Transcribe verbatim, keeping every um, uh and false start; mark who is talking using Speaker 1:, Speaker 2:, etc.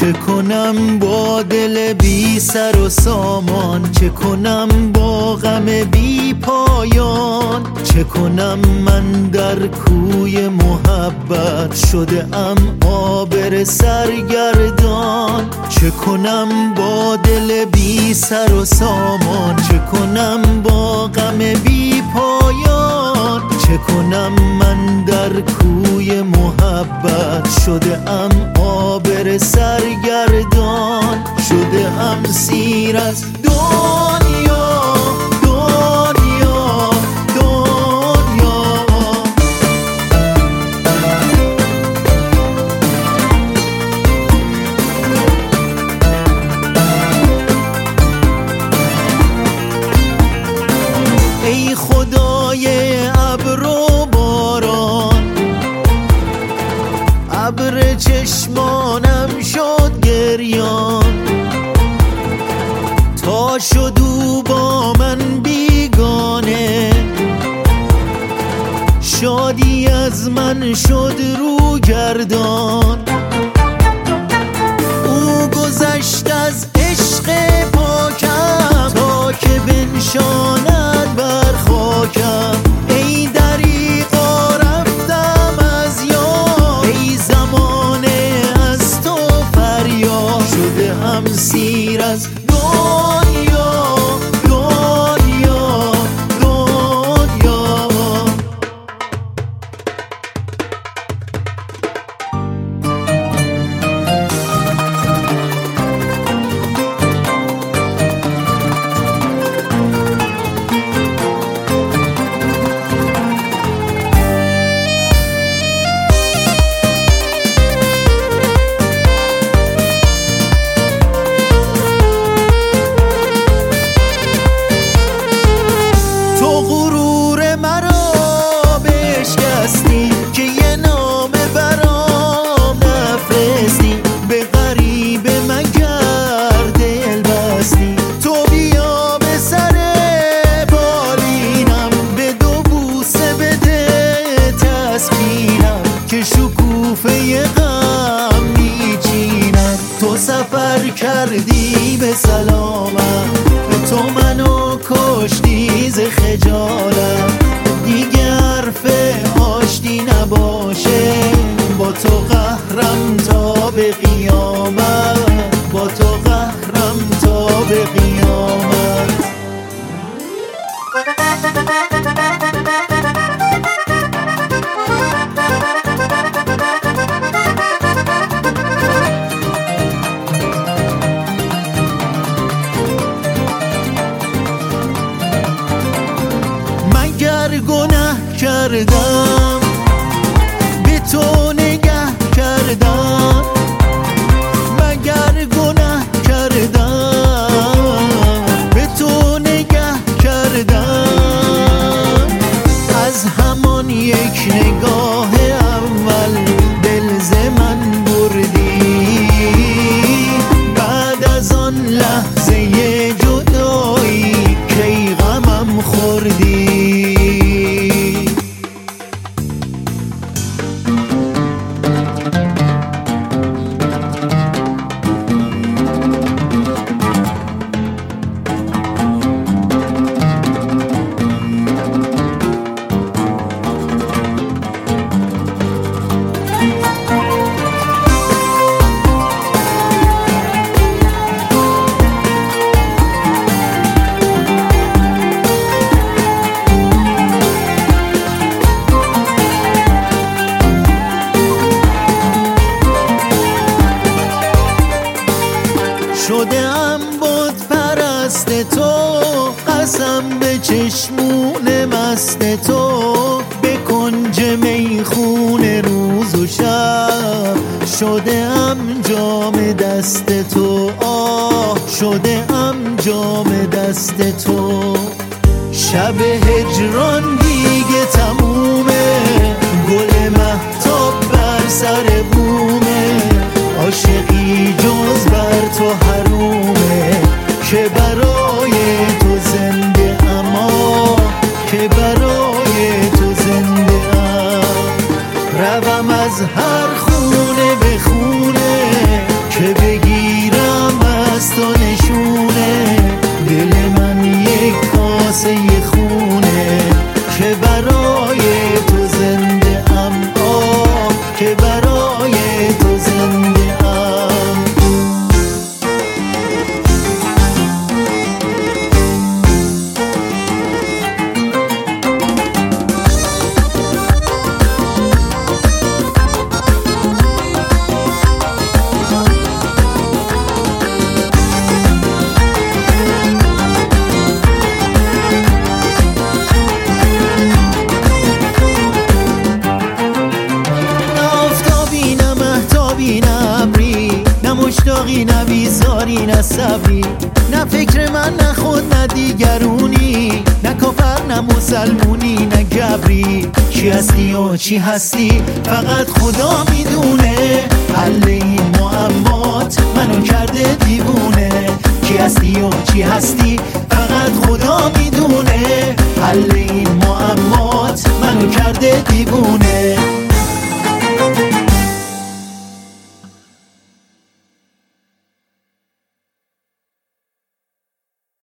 Speaker 1: چه کنم با دل بی سر و سامان، چه کنم با غم بی پایان، چه کنم من در کوی محبت شده ام عابر سرگردان، چه کنم با دل بی سر و سامان، چه کنم با غم بی پایان، چه کنم من در کوی محبت شده ام عابر سرگردان، شده ام سیر از دنیا دنیا دنیا. ای خدای ابر و باران، ابر چشمانم شد گریان، تا شد او با من بیگانه، شادی از من شد رو گردان. او گذشت از عشق پاکم تا که بنشاند بر خاکم، ای دریغا رفتم از یاد، ای زمانه از تو فریاد، شده ام سیر از دنیا دنیا دنیا. که یه نامه برام نفرستی، به غریبه مگر دل بستی، تو بیا به سر بالینم، به دو بوسه بده تسکینم، که شکوفه غم میچینم. تو سفر کردی به سلامم، تو منو کشتی ز خجالم، دیگه حرف آشتی نباشه، با تو قهرم تا به قیامت، با تو قهرم تا به قیامت. مگر گناه کردم به تو نگه کردم، مگر گناه کردم به تو نگه کردم، از همان یک نگاه اول دل ز من بردی، بعد از آن لحظه جدایی کی غمم خوردی. شدم بت پرست تو، قسم به چشمون مست تو، به کنج میخون روز و شب، شدم جام دست تو، آه شدم جام دست تو. شب هجران دیگه تمومه، گل مهتاب بر سر بومه، عاشقی جز بر تو حرومه، که برای تو زنده اما، که برای تو زنده ام، روم از هر خونه به خونه که بگی اشتیاقی نه بیزاری نه صبری، نه فکر من نه خود نه دیگرونی، نه کافر نه مسلمونی نه گبری. چی هستی و چی هستی فقط خدا میدونه، حل این معمات منو کرده دیوونه. چی هستی و چی هستی فقط خدا میدونه، حل این معمات منو کرده دیوونه.